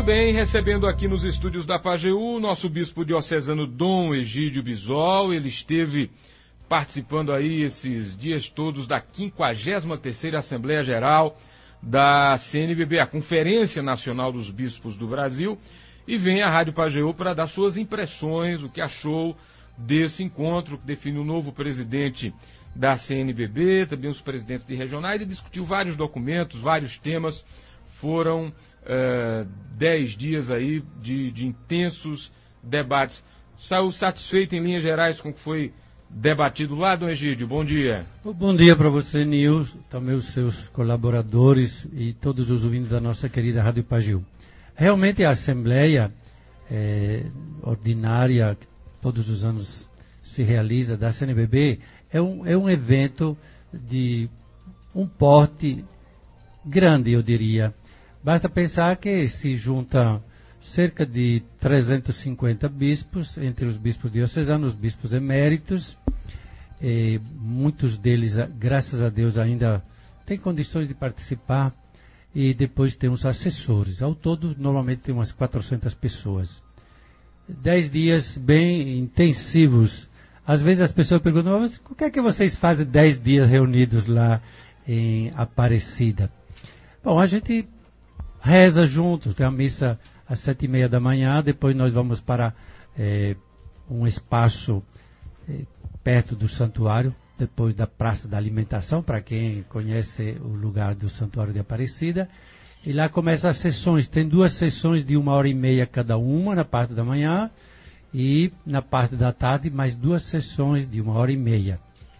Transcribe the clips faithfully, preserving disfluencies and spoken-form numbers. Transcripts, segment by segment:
também recebendo aqui nos estúdios da Pajeú o nosso bispo diocesano Dom Egídio Bisol. Ele esteve participando aí esses dias todos da quinquagésima terceira Assembleia Geral da C N B B, a Conferência Nacional dos Bispos do Brasil, e vem à Rádio Pajeú para dar suas impressões, o que achou desse encontro, que define o novo presidente da C N B B, também os presidentes de regionais, e discutiu vários documentos, vários temas. Foram uh, dez dias aí de, de intensos debates. Saiu satisfeito em linhas gerais com o que foi debatido lá, Dom Egídio? Bom dia. Bom dia para você, Nils, também os seus colaboradores e todos os ouvintes da nossa querida Rádio Pajeú. Realmente a Assembleia é, ordinária, que todos os anos se realiza, da C N B B, é um, é um evento de um porte grande, eu diria. Basta pensar que se juntam cerca de trezentos e cinquenta bispos, entre os bispos diocesanos, os bispos eméritos. E muitos deles, graças a Deus, ainda têm condições de participar. E depois tem os assessores. Ao todo, normalmente tem umas quatrocentas pessoas. Dez dias bem intensivos. Às vezes as pessoas perguntam, mas o que é que vocês fazem dez dias reunidos lá em Aparecida? Bom, a gente reza juntos, tem a missa às sete e meia da manhã, depois nós vamos para é, um espaço é, perto do santuário, depois da Praça da Alimentação, para quem conhece o lugar do Santuário de Aparecida, e lá começam as sessões, tem duas sessões de uma hora e meia cada uma, na parte da manhã, e na parte da tarde, mais duas sessões de uma hora e meia.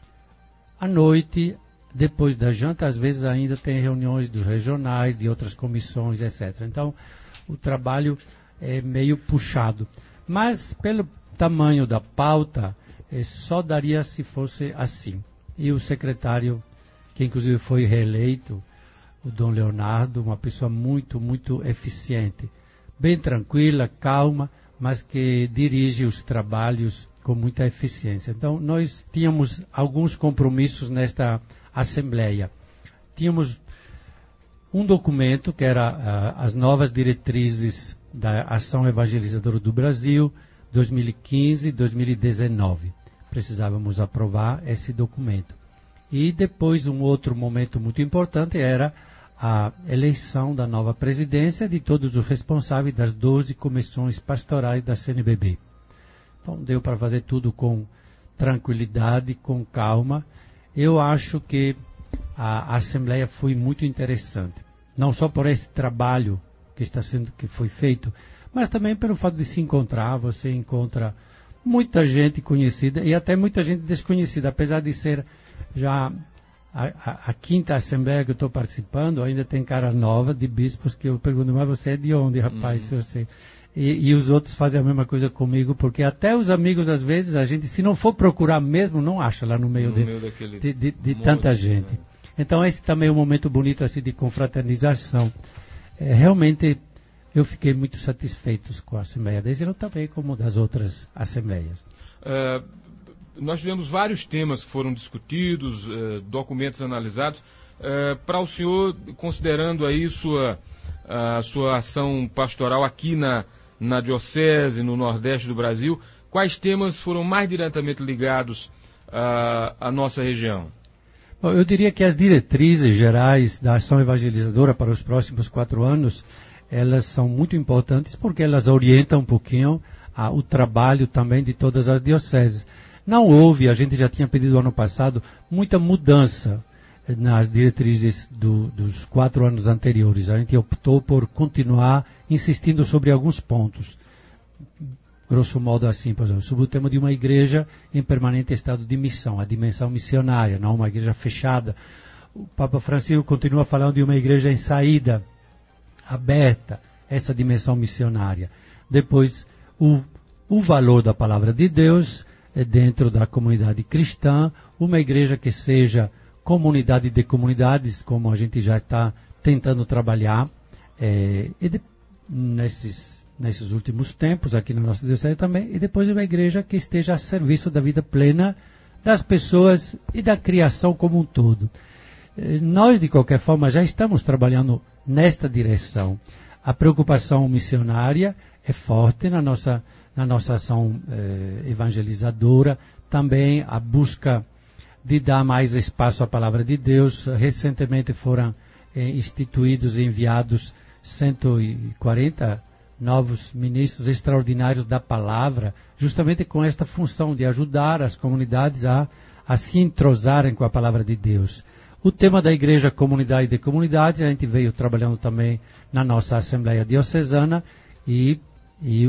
À noite, depois da janta, às vezes ainda tem reuniões dos regionais, de outras comissões, etcétera. Então, o trabalho é meio puxado. Mas, pelo tamanho da pauta, é, só daria se fosse assim. E o secretário, que inclusive foi reeleito, o Dom Leonardo, uma pessoa muito, muito eficiente. Bem tranquila, calma, mas que dirige os trabalhos com muita eficiência. Então, nós tínhamos alguns compromissos nesta Assembleia. Tínhamos um documento que era uh, as novas diretrizes da Ação Evangelizadora do Brasil, dois mil e quinze a dois mil e dezenove. Precisávamos aprovar esse documento. E depois um outro momento muito importante era a eleição da nova presidência de todos os responsáveis das doze comissões pastorais da C N B B. Então deu para fazer tudo com tranquilidade, com calma. Eu acho que a Assembleia foi muito interessante. Não só por esse trabalho que está sendo, que foi feito, mas também pelo fato de se encontrar. Você encontra muita gente conhecida e até muita gente desconhecida, apesar de ser já a, a, a quinta Assembleia que eu estou participando, ainda tem cara nova de bispos que eu pergunto, mas você é de onde, rapaz? Uhum. Se você... E, e os outros fazem a mesma coisa comigo, porque até os amigos, às vezes, a gente, se não for procurar mesmo, não acha lá no meio, no de, meio de, de, de tanta gente. Né? Então, esse também é um momento bonito assim, de confraternização. É, realmente, eu fiquei muito satisfeito com a Assembleia desse ano também, como das outras Assembleias. Uh, nós tivemos vários temas que foram discutidos, uh, documentos analisados. Uh, para o senhor, considerando aí sua, a sua ação pastoral aqui na na Diocese, no Nordeste do Brasil, quais temas foram mais diretamente ligados à, à nossa região? Bom, eu diria que as diretrizes gerais da ação evangelizadora para os próximos quatro anos, elas são muito importantes porque elas orientam um pouquinho a, o trabalho também de todas as dioceses. Não houve, a gente já tinha pedido ano passado, muita mudança nas diretrizes do, dos quatro anos anteriores. A gente optou por continuar insistindo sobre alguns pontos. Grosso modo assim, por exemplo, sobre o tema de uma igreja em permanente estado de missão, a dimensão missionária, não uma igreja fechada. O Papa Francisco continua falando de uma igreja em saída, aberta, essa dimensão missionária. Depois, o, o valor da palavra de Deus é dentro da comunidade cristã, uma igreja que seja comunidade de comunidades, como a gente já está tentando trabalhar, é, e de, nesses, nesses últimos tempos, aqui na nossa diocese também, e depois uma igreja que esteja a serviço da vida plena das pessoas e da criação como um todo. É, nós, de qualquer forma, já estamos trabalhando nesta direção. a preocupação missionária é forte na nossa, na nossa ação eh, evangelizadora, também a busca de dar mais espaço à palavra de Deus. Recentemente foram eh, instituídos e enviados cento e quarenta novos ministros extraordinários da palavra, justamente com esta função de ajudar as comunidades a, a se entrosarem com a palavra de Deus. O tema da igreja, comunidade de comunidades, a gente veio trabalhando também na nossa Assembleia Diocesana e, e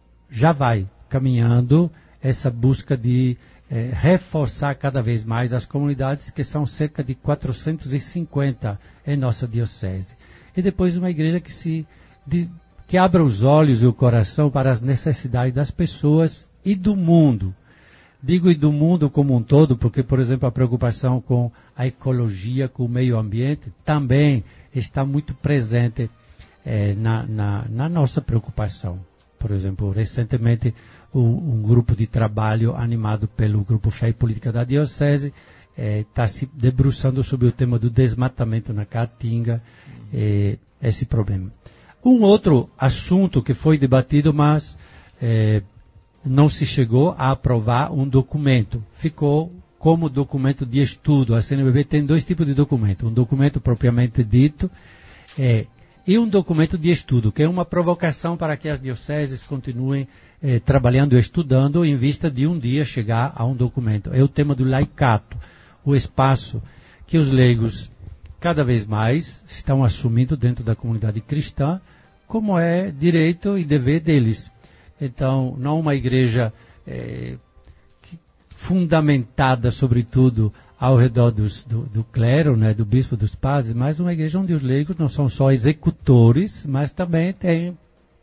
já vai caminhando essa busca de eh, reforçar cada vez mais as comunidades, que são cerca de quatrocentos e cinquenta em nossa diocese. E depois uma igreja que, se, de, que abra os olhos e o coração para as necessidades das pessoas e do mundo. Digo e do mundo como um todo, porque, por exemplo, a preocupação com a ecologia, com o meio ambiente, também está muito presente eh, na, na, na nossa preocupação. Por exemplo, recentemente, um, um grupo de trabalho animado pelo Grupo Fé e Política da Diocese está eh, se debruçando sobre o tema do desmatamento na Caatinga, eh, esse problema. Um outro assunto que foi debatido, mas eh, não se chegou a aprovar um documento. Ficou como documento de estudo. A C N B B tem dois tipos de documento. Um documento propriamente dito é, e um documento de estudo, que é uma provocação para que as dioceses continuem eh, trabalhando e estudando em vista de um dia chegar a um documento. É o tema do laicato, o espaço que os leigos cada vez mais estão assumindo dentro da comunidade cristã, como é direito e dever deles. Então, não uma igreja é, que, fundamentada, sobretudo, ao redor dos, do, do clero, né, do bispo, dos padres, mas uma igreja onde os leigos não são só executores, mas também têm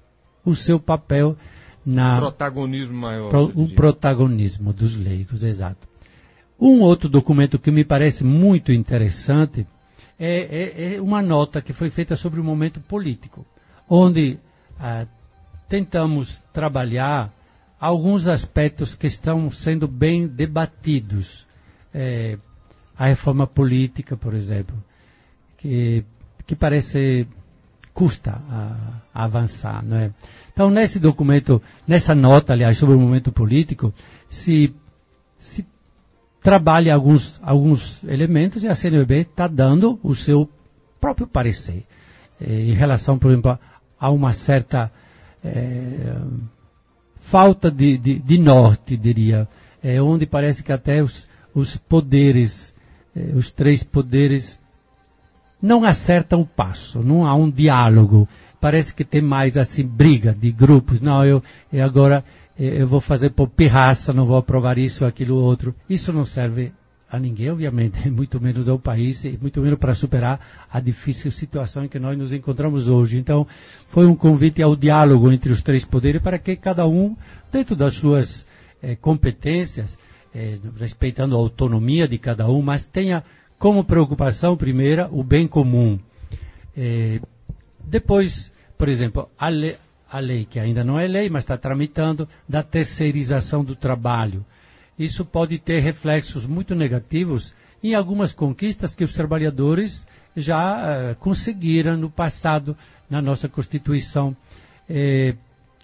o seu papel na... Protagonismo maior. Pro, o protagonismo dos leigos, exato. Um outro documento que me parece muito interessante é, é, é uma nota que foi feita sobre o momento político, onde... Ah, tentamos trabalhar alguns aspectos que estão sendo bem debatidos. É, a reforma política, por exemplo, que, que parece custa a, a avançar, não é? Então, nesse documento, nessa nota, aliás, sobre o momento político, se, se trabalha alguns, alguns elementos e a C N B B está dando o seu próprio parecer é, em relação, por exemplo, a uma certa É, falta de, de, de norte, diria, é, onde parece que até os, os poderes, é, os três poderes, não acertam o passo, não há um diálogo, parece que tem mais assim, briga de grupos, não, eu, eu agora eu vou fazer por pirraça, não vou aprovar isso, aquilo, outro, isso não serve a ninguém, obviamente, muito menos ao país, e muito menos para superar a difícil situação em que nós nos encontramos hoje. Então, foi um convite ao diálogo entre os três poderes para que cada um, dentro das suas eh, competências, eh, respeitando a autonomia de cada um, mas tenha como preocupação primeira o bem comum. Eh, depois, por exemplo, a lei, a lei, que ainda não é lei, mas está tramitando, da terceirização do trabalho. Isso pode ter reflexos muito negativos em algumas conquistas que os trabalhadores já uh, conseguiram no passado, na nossa Constituição. Eh,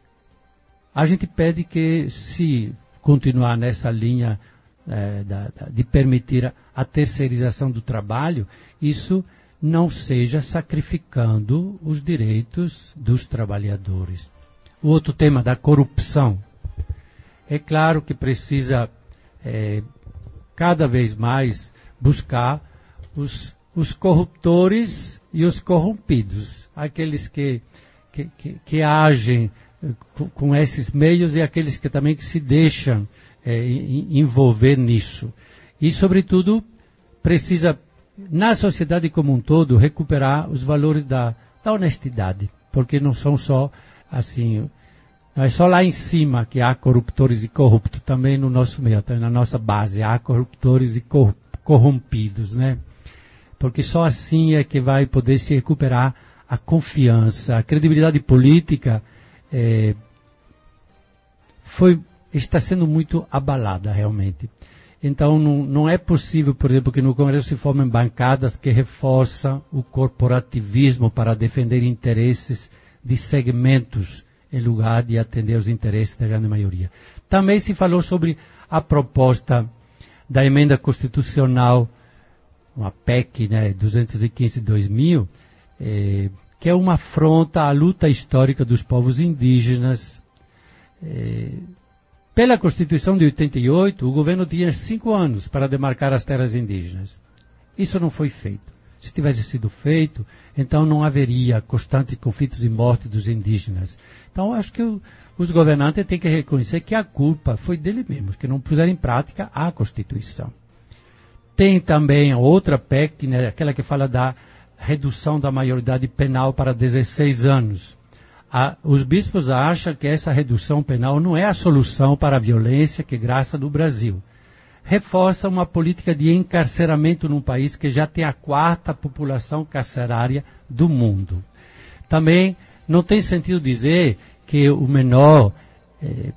a gente pede que, se continuar nessa linha eh, da, da, de permitir a, a terceirização do trabalho, isso não seja sacrificando os direitos dos trabalhadores. O outro tema da corrupção. É claro que precisa É, cada vez mais buscar os, os corruptores e os corrompidos, aqueles que, que, que, que agem com, com esses meios e aqueles que também que se deixam é, envolver nisso. E, sobretudo, precisa, na sociedade como um todo, recuperar os valores da, da honestidade, porque não são só assim... Não é só lá em cima que há corruptores e corruptos, também no nosso meio, na nossa base, há corruptores e corrompidos, né? Porque só assim é que vai poder se recuperar a confiança, a credibilidade política é, foi, está sendo muito abalada realmente. Então não, não é possível, por exemplo, que no Congresso se formem bancadas que reforçam o corporativismo para defender interesses de segmentos em lugar de atender os interesses da grande maioria. Também se falou sobre a proposta da emenda constitucional, uma P E C, né, duzentos e quinze de dois mil, eh, que é uma afronta à luta histórica dos povos indígenas. Eh, pela Constituição de oitenta e oito, o governo tinha cinco anos para demarcar as terras indígenas. Isso não foi feito. Se tivesse sido feito, então não haveria constantes conflitos e morte dos indígenas. Então, acho que o, os governantes têm que reconhecer que a culpa foi dele mesmo, que não puseram em prática a Constituição. Tem também outra P E C, né, aquela que fala da redução da maioridade penal para dezesseis anos. A, os bispos acham que essa redução penal não é a solução para a violência que graça no Brasil. Reforça uma política de encarceramento num país que já tem a quarta população carcerária do mundo. Também não tem sentido dizer que o menor eh,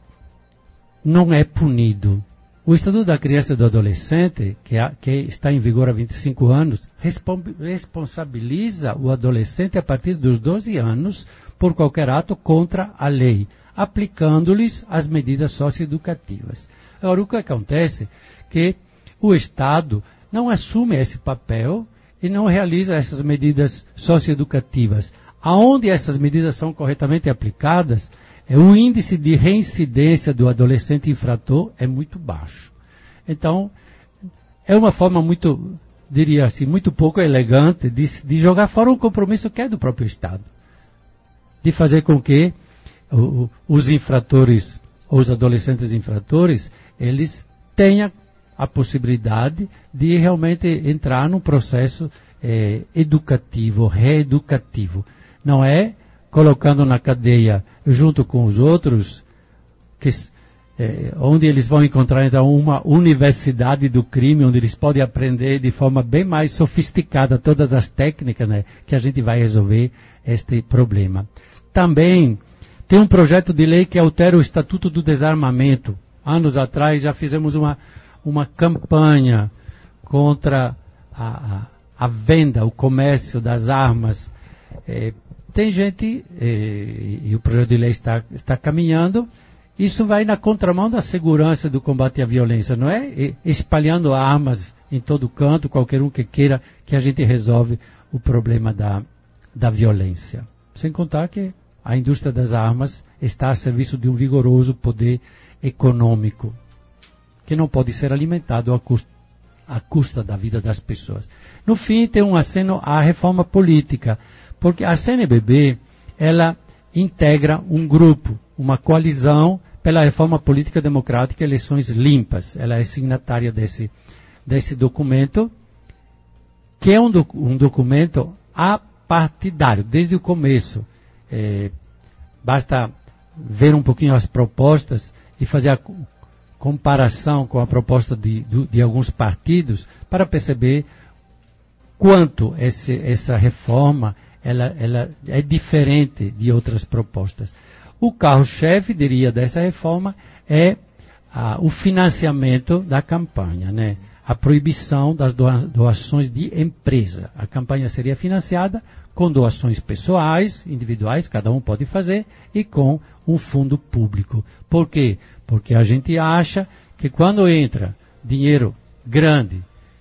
não é punido. O Estatuto da Criança e do Adolescente, que, é, que está em vigor há vinte e cinco anos, responsabiliza o adolescente a partir dos doze anos por qualquer ato contra a lei, aplicando-lhes as medidas socioeducativas. Agora, o que acontece é que o Estado não assume esse papel e não realiza essas medidas socioeducativas. Aonde essas medidas são corretamente aplicadas, é, o índice de reincidência do adolescente infrator é muito baixo. Então, é uma forma muito, diria assim, muito pouco elegante de, de jogar fora um compromisso que é do próprio Estado. De fazer com que o, os infratores, os adolescentes infratores, eles tenham a possibilidade de realmente entrar num processo eh, educativo, reeducativo. Não é colocando na cadeia junto com os outros, que, eh, onde eles vão encontrar então uma universidade do crime, onde eles podem aprender de forma bem mais sofisticada todas as técnicas, né, que a gente vai resolver este problema. Também tem um projeto de lei que altera o Estatuto do Desarmamento. Anos atrás já fizemos uma, uma campanha contra a, a, a venda, o comércio das armas. É, tem gente, é, e o projeto de lei está, está caminhando, isso vai na contramão da segurança do combate à violência, não é? E, espalhando armas em todo canto, qualquer um que queira que a gente resolve o problema da, da violência. Sem contar que a indústria das armas está a serviço de um vigoroso poder econômico, que não pode ser alimentado à custa, à custa da vida das pessoas. No fim, tem um aceno à reforma política, porque a C N B B, ela integra um grupo, uma coalizão pela reforma política democrática e eleições limpas. Ela é signatária desse, desse documento, que é um, doc, um documento apartidário, desde o começo. É, basta ver um pouquinho as propostas e fazer a comparação com a proposta de, de, de alguns partidos para perceber quanto esse, essa reforma ela, ela é diferente de outras propostas. O carro-chefe, diria, dessa reforma é ah, o financiamento da campanha, né? A proibição das doações de empresa. A campanha seria financiada com doações pessoais, individuais, cada um pode fazer, e com um fundo público. Por quê? Porque a gente acha que quando entra dinheiro grande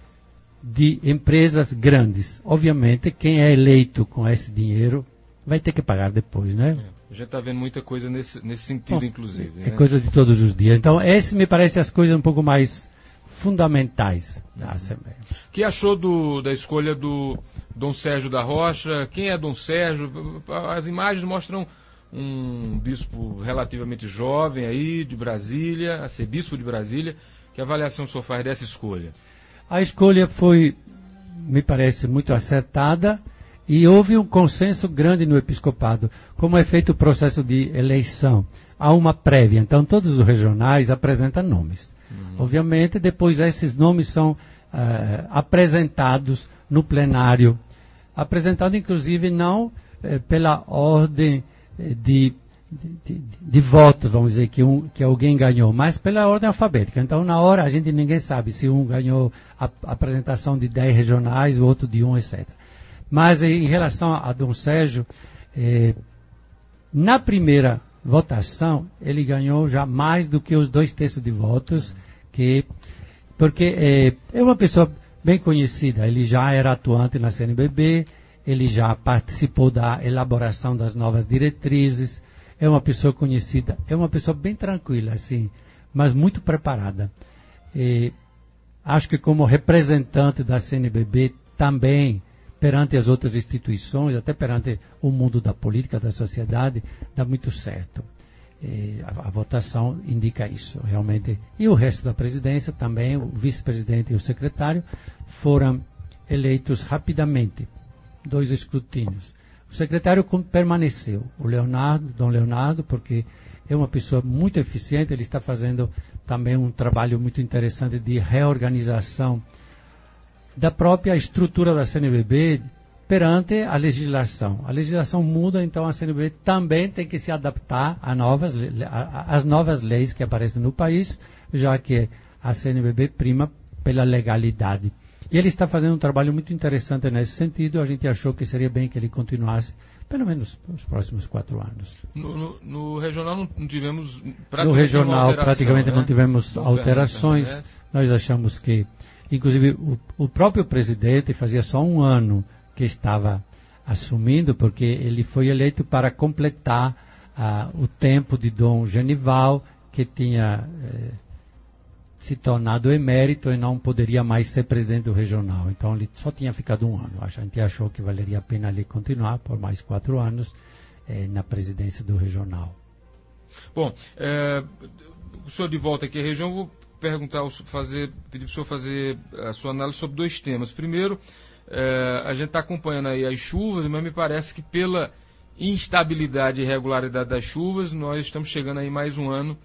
de empresas grandes, obviamente quem é eleito com esse dinheiro vai ter que pagar depois, né? É, a gente está vendo muita coisa nesse, nesse sentido, Bom, inclusive. É né? coisa de todos os dias. Então, essas me parecem as coisas um pouco mais fundamentais da Assembleia. O que achou do, da escolha do Dom Sérgio da Rocha? Quem é Dom Sérgio? As imagens mostram um bispo relativamente jovem aí, de Brasília, arcebispo de Brasília. Que avaliação o senhor faz dessa escolha? A escolha foi, me parece, muito acertada e houve um consenso grande no episcopado. Como é feito o processo de eleição? Há uma prévia, então todos os regionais apresentam nomes. Uhum. Obviamente, depois esses nomes são uh, apresentados no plenário. Apresentado, inclusive, não uh, pela ordem de, de, de, de votos, vamos dizer, que, um, que alguém ganhou, mas pela ordem alfabética. Então, na hora, a gente ninguém sabe se um ganhou a, a apresentação de dez regionais, o outro de um, etcétera. Mas, em relação a, a Dom Sérgio, eh, Na primeira votação, ele ganhou já mais do que os dois terços de votos, que, porque é, é uma pessoa bem conhecida, ele já era atuante na C N B B, ele já participou da elaboração das novas diretrizes, é uma pessoa conhecida, é uma pessoa bem tranquila, assim, mas muito preparada. E acho que como representante da C N B B também, perante as outras instituições, até perante o mundo da política, da sociedade, dá muito certo. E a, a votação indica isso, realmente. E o resto da presidência também, o vice-presidente e o secretário, foram eleitos rapidamente, dois escrutínios. O secretário permaneceu, o Leonardo, Dom Leonardo, porque é uma pessoa muito eficiente, ele está fazendo também um trabalho muito interessante de reorganização da própria estrutura da C N B B perante a legislação. A legislação muda, então a C N B B também tem que se adaptar a novas, a, às novas leis que aparecem no país, já que a C N B B prima pela legalidade. E ele está fazendo um trabalho muito interessante nesse sentido. A gente achou que seria bem que ele continuasse pelo menos os próximos quatro anos. No, no, no regional não, não tivemos praticamente No regional praticamente né? não tivemos Dom alterações. Fernando Nós achamos que, inclusive, o, o próprio presidente fazia só um ano que estava assumindo, porque ele foi eleito para completar ah, o tempo de Dom Genival, que tinha eh, se tornado emérito e não poderia mais ser presidente do regional. Então ele só tinha ficado um ano. A gente achou que valeria a pena ele continuar por mais quatro anos eh, na presidência do regional. Bom, é, o senhor de volta aqui à região, vou perguntar, fazer, pedir para o senhor fazer a sua análise sobre dois temas. Primeiro, é, a gente está acompanhando aí as chuvas, mas me parece que pela instabilidade e irregularidade das chuvas, nós estamos chegando aí mais um ano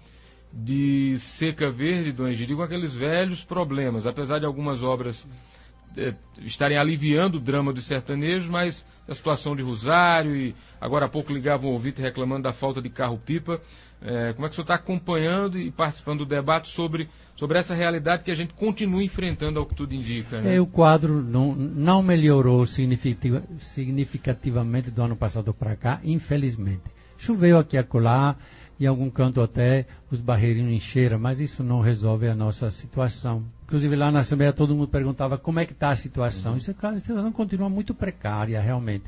de seca verde, Dom Egídio, com aqueles velhos problemas, apesar de algumas obras é, estarem aliviando o drama dos sertanejos, mas a situação de Rosário, e agora há pouco ligavam o ouvido reclamando da falta de carro-pipa. É, como é que o senhor está acompanhando e participando do debate sobre, sobre essa realidade que a gente continua enfrentando, ao que tudo indica? Né? É, o quadro não, não melhorou significativa, significativamente do ano passado para cá, infelizmente. Choveu aqui e acolá, em algum canto até os barreirinhos encheram, mas isso não resolve a nossa situação. Inclusive lá na Assembleia todo mundo perguntava como é que está a situação. Isso, a situação continua muito precária, realmente.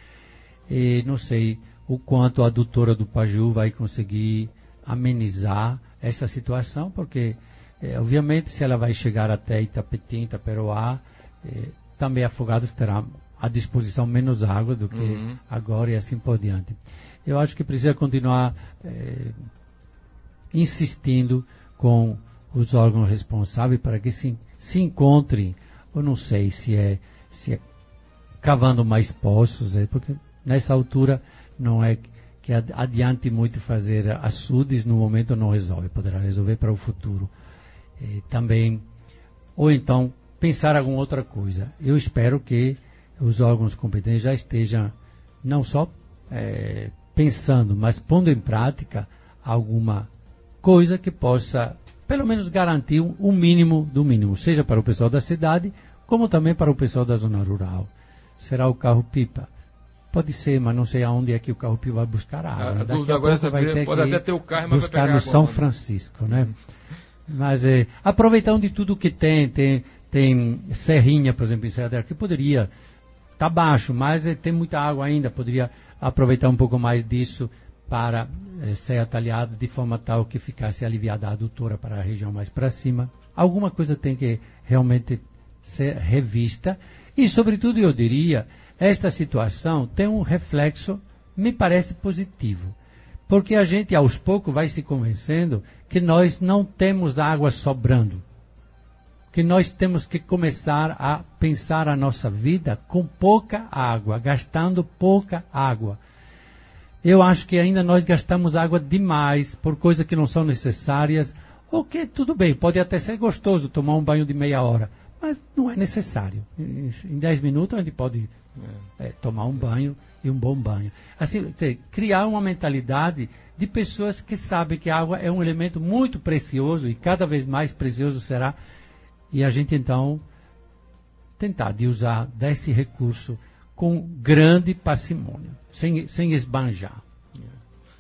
E não sei o quanto a doutora do Pajeú vai conseguir amenizar essa situação, porque, é, obviamente, se ela vai chegar até Itapetim, Itaperoá, é, também Afogados terá à disposição menos água do que uhum. agora e assim por diante. Eu acho que precisa continuar é, insistindo com os órgãos responsáveis para que se, se encontrem, eu não sei se é, se é cavando mais poços, é, porque nessa altura não é que adiante muito fazer açudes, no momento não resolve, poderá resolver para o futuro. É, também, ou então pensar alguma outra coisa. Eu espero que os órgãos competentes já estejam não só é, pensando, mas pondo em prática alguma coisa que possa, pelo menos, garantir o um, um mínimo do mínimo, seja para o pessoal da cidade, como também para o pessoal da zona rural. Será o carro-pipa? Pode ser, mas não sei aonde é que o carro-pipa vai buscar água. A, a dúvida agora é saber, pode até ter o carro, mas buscar vai pegar no água, São né? Francisco, né? Mas é, aproveitando de tudo que tem, tem, tem serrinha, por exemplo, em Serra da que poderia estar tá baixo, mas é, tem muita água ainda, poderia aproveitar um pouco mais disso para é, ser atalhado de forma tal que ficasse aliviada a adutora para a região mais para cima. Alguma coisa tem que realmente ser revista e, sobretudo, eu diria, esta situação tem um reflexo, me parece positivo, porque a gente aos poucos vai se convencendo que nós não temos água sobrando, que nós temos que começar a pensar a nossa vida com pouca água, gastando pouca água. Eu acho que ainda nós gastamos água demais por coisas que não são necessárias, ou que tudo bem, pode até ser gostoso tomar um banho de meia hora, mas não é necessário. Em dez minutos a gente pode é, tomar um banho e um bom banho. Assim, criar uma mentalidade de pessoas que sabem que a água é um elemento muito precioso e cada vez mais precioso será. E a gente então tentar de usar desse recurso com grande parcimônia, sem, sem esbanjar.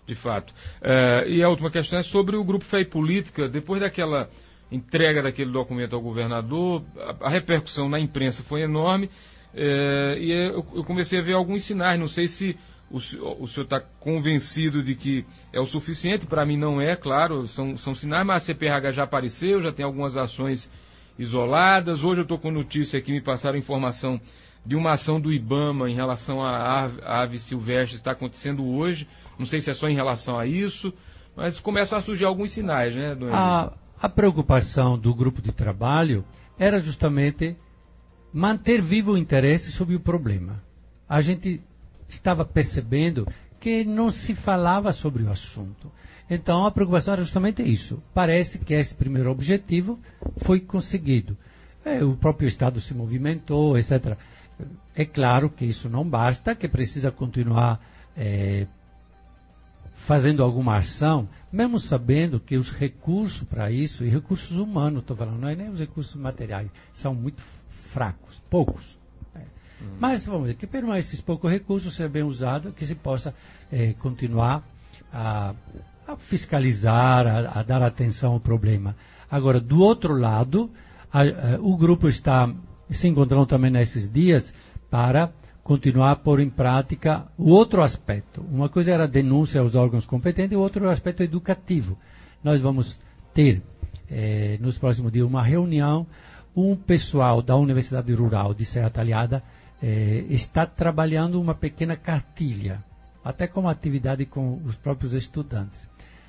de fato. Uh, e a última questão é sobre o Grupo Fé e Política. Depois daquela entrega daquele documento ao governador, a, a repercussão na imprensa foi enorme, uh, e eu, eu comecei a ver alguns sinais. Não sei se o, o senhor está convencido de que é o suficiente. Para mim não é, claro, são, são sinais, mas a C P R H já apareceu, já tem algumas ações isoladas. Hoje eu estou com notícia aqui, me passaram informação de uma ação do IBAMA em relação à ave, à ave silvestre, está acontecendo hoje. Não sei se é só em relação a isso, mas começam a surgir alguns sinais, né, Dona a, a preocupação do grupo de trabalho era justamente manter vivo o interesse sobre o problema. A gente estava percebendo que não se falava sobre o assunto. Então a preocupação era justamente isso. Parece que esse primeiro objetivo foi conseguido. É, o próprio Estado se movimentou, etcétera. É claro que isso não basta, que precisa continuar é, fazendo alguma ação, mesmo sabendo que os recursos para isso, e recursos humanos, estou falando, não é nem os recursos materiais, são muito fracos, poucos. É. Hum. Mas, vamos dizer, que pelo esses poucos recursos sejam bem usados, que se possa é, continuar a, a fiscalizar, a, a dar atenção ao problema. Agora, do outro lado, a, a, o grupo está se encontrando também nesses dias para continuar a pôr em prática o outro aspecto. Uma coisa era a denúncia aos órgãos competentes e o outro é o aspecto educativo. Nós vamos ter, eh, nos próximos dias, uma reunião. Um pessoal da Universidade Rural de Serra Talhada eh, está trabalhando uma pequena cartilha, até como atividade com os próprios estudantes,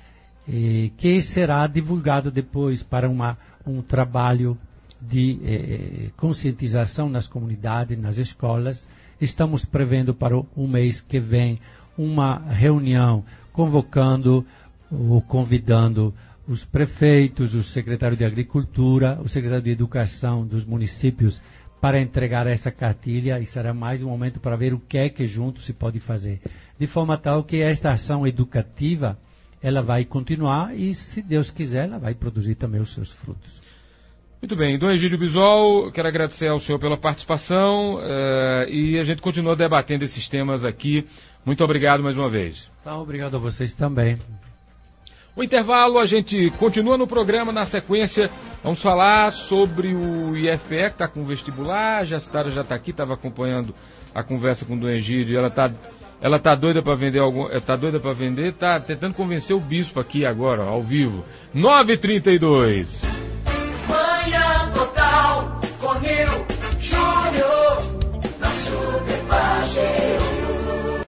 eh, que será divulgado depois para uma, um trabalho de eh, conscientização nas comunidades, nas escolas. Estamos prevendo para o um mês que vem uma reunião convocando ou convidando os prefeitos, o secretário de Agricultura, o secretário de Educação dos municípios para entregar essa cartilha, e será mais um momento para ver o que é que junto se pode fazer. De forma tal que esta ação educativa ela vai continuar e, se Deus quiser, ela vai produzir também os seus frutos. Muito bem, Dom Egídio Bisol, quero agradecer ao senhor pela participação uh, e a gente continua debatendo esses temas aqui. Muito obrigado mais uma vez. Então, obrigado a vocês também. O intervalo, a gente continua no programa, na sequência, vamos falar sobre o I F E, que está com o vestibular. A Jacitara já está aqui, estava acompanhando a conversa com o Dom Egídio, ela está ela tá doida para vender, algum, tá doida para vender, está tentando convencer o bispo aqui agora, ao vivo. nove e trinta e dois.